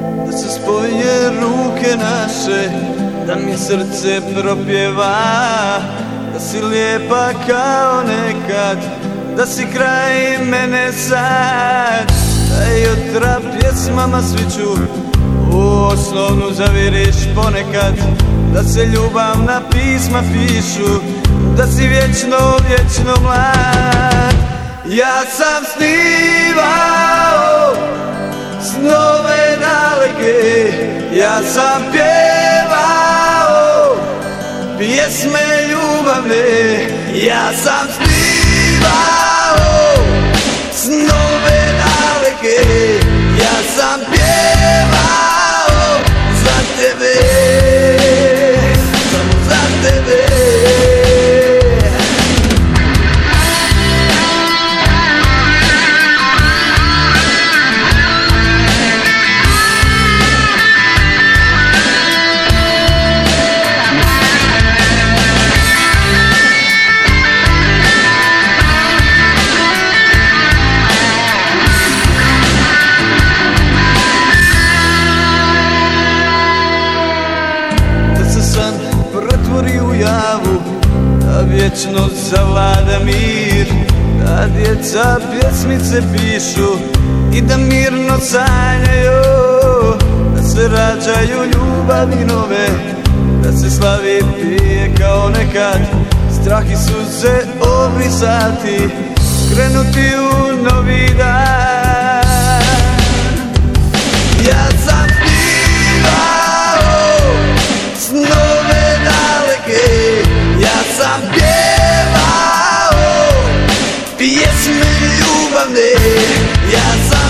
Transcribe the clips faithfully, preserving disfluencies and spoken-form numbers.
da se spoje ruke naše, da mi srce propjeva, da si lijepa kao nekad, da si kraj mene sad, da jutra pjesmama sviću u osnovnu zaviriš ponekad, da se ljubavna pisma pišu, da si vječno, vječno mlad. Ja sam snimao snove daleke, ja sam pjevao pjesme ljubavne, ja sam snimao snove daleke, ja sam pjevao za tebe, samo za tebe. Pretvori u javu, da vječno zavlada mir, da djeca pjesmice pišu i da mirno sanjaju, da se rađaju ljubavi nove, da se slavi pije kao nekad, strah i suze obrisati, krenuti u novi dan. Ja sam snimao snove daleke, ja sam pjevao pjesme ljubavne, ja sam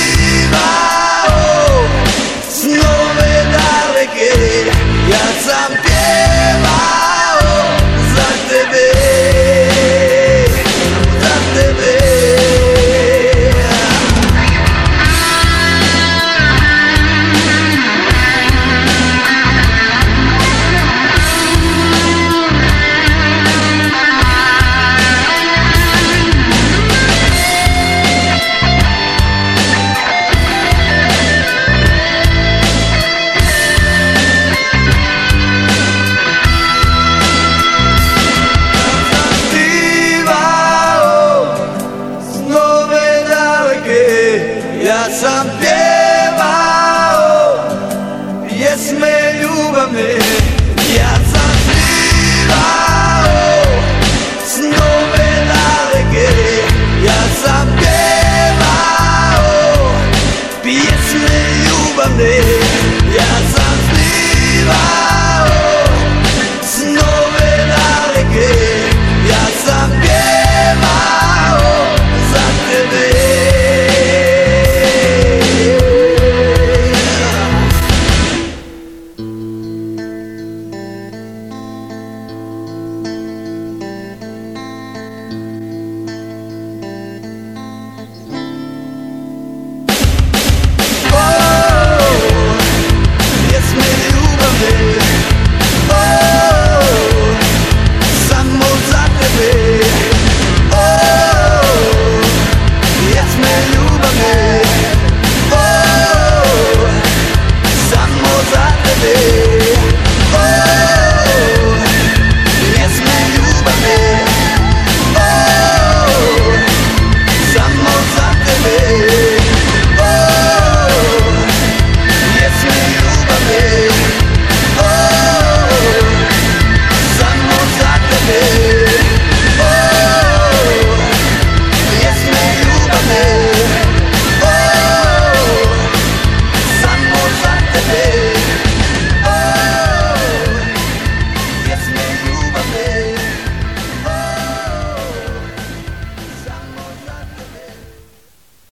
snimao snove daleke, ja sam pjevao za tebe, za tebe. Ja sam pjevao pjesme ljubavne, ja sam snimao snove daleke, ja sam pjevao pjesme ljubavne.